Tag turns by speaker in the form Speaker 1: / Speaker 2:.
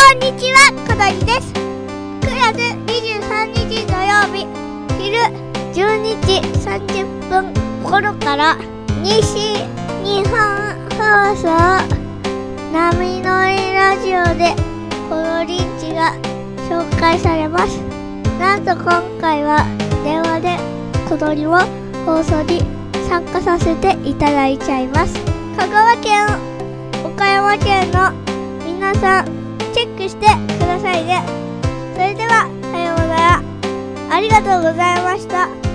Speaker 1: んにちは、小鳥です。9月23日土曜日、昼12時30分頃から西日本放送波乗りラジオでコロリンチが紹介されます。なんと今回は電話で小鳥を放送に参加させていただいちゃいます。香川県、岡山県の皆さんチェックしてくださいね。それではさようなら。ありがとうございました。